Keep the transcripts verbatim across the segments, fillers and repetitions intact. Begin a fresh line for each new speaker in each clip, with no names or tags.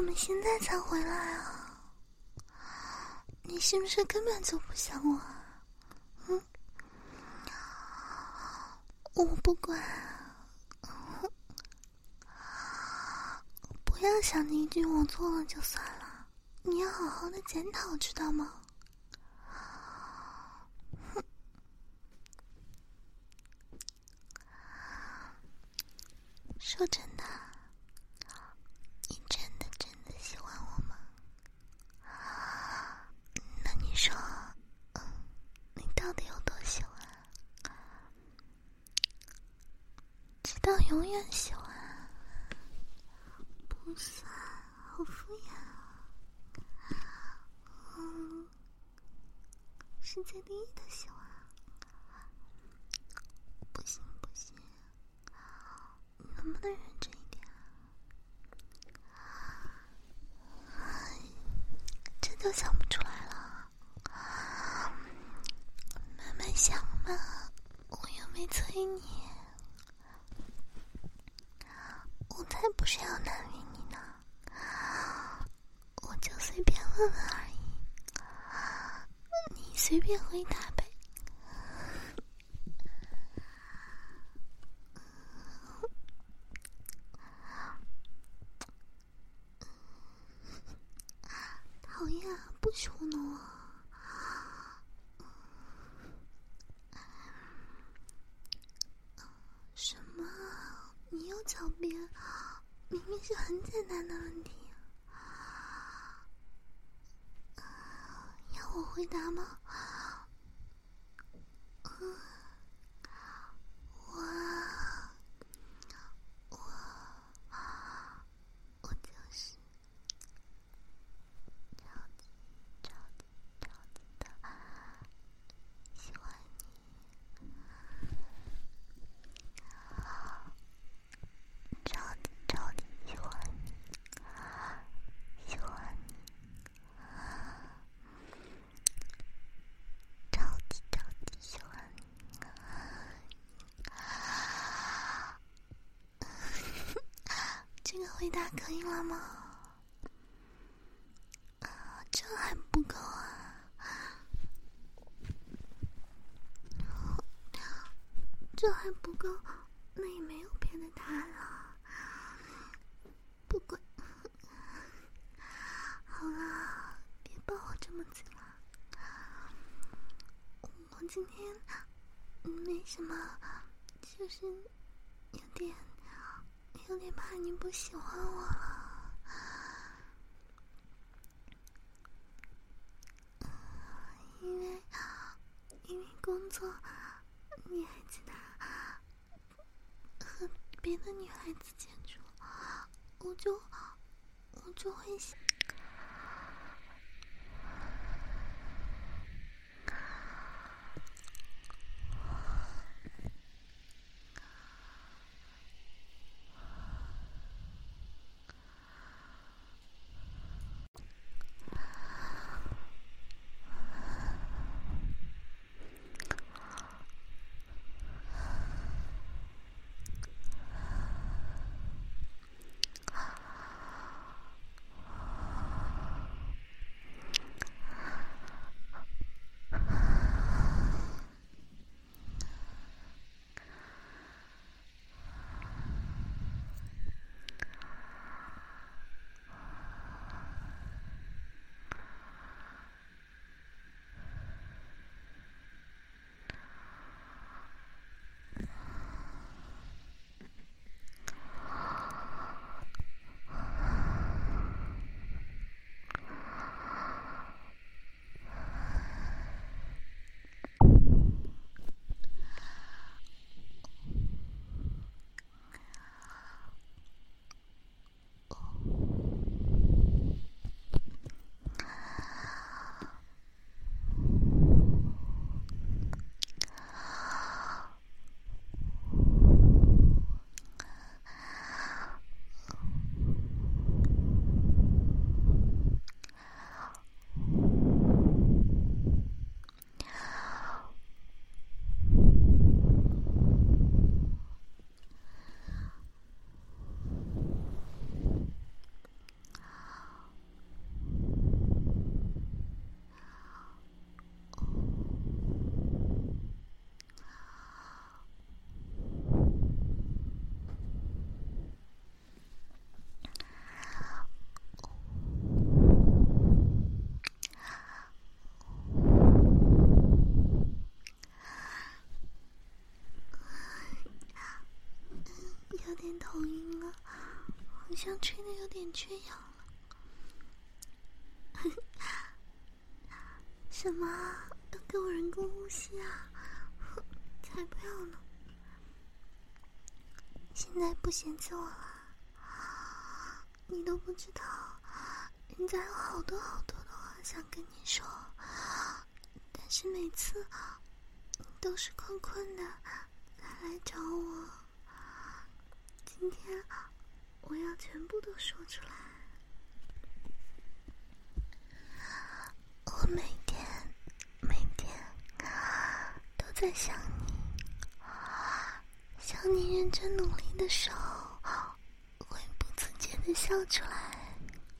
怎么现在才回来啊？你是不是根本就不想我啊？嗯，我不管，不要想着一句我做了就算了，你要好好的检讨，知道吗？说真的，你真的真的喜欢我吗？那你说，嗯，你到底有多喜欢？直到永远喜欢？不算，好敷衍啊。嗯，世界第一的喜欢。不行不行，你能不能认真一点啊？这就想不出来了，慢慢想嘛，我又没催你，我才不是要难为你呢，我就随便问问而已，你随便回答呗。讨厌，不许糊弄我。什么？你又狡辩？明明是很简单的问题。要我回答吗？嗯，我我我就是超级超级超级的喜欢你，超级超级喜欢你，喜欢你，超级超级喜欢你。这个回答可以了吗？这还不够啊！这还不够，那也没有别的答案了。不管，好了，别抱我这么紧了。我今天没什么，就是有点有点怕你不喜欢我了。因为因为工作，你还记得和别的女孩子接触，我就我就会想。 点头晕了，好像吹得有点缺氧了。什么？要给我人工呼吸啊？才不要呢！现在不嫌弃我了？你都不知道，人家有好多好多的话想跟你说，但是每次你都是困困的才来找我。今天我要全部都说出来。我每天每天都在想你，想你认真努力的时候会不自觉地笑出来，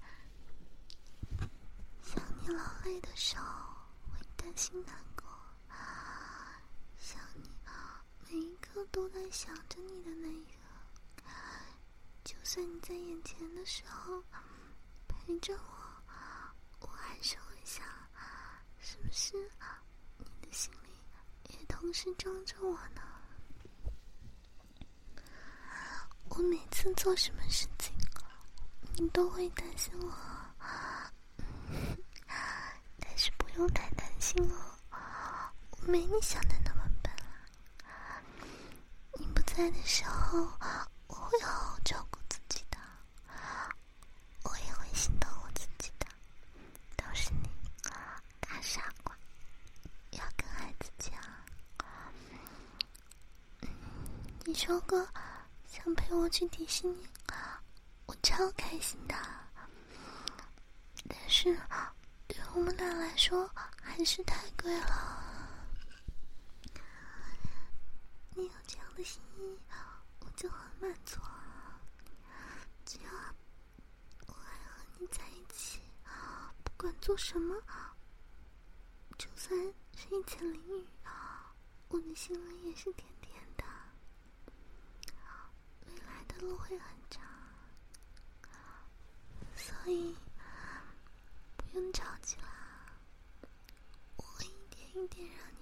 想你劳累的时候会担心难过，想你每一刻都在想着你的那一个，就算你在眼前的时候陪着我，我还是会想，是不是你的心里也同时装着我呢？我每次做什么事情你都会担心我，但是不用太担心哦，我没你想的那么笨啊。你不在的时候我会好好照顾自己的，我也会心疼我自己的，都是你大傻瓜，要更爱自己啊。你说过想陪我去迪士尼，我超开心的，但是对我们俩来说还是太贵了。你有这样的心意我就很满足了，只要我还和你在一起，不管做什么，就算是一千淋雨，我的心里也是甜甜的。未来的路会很长，所以不用着急啦，我会一点一点让你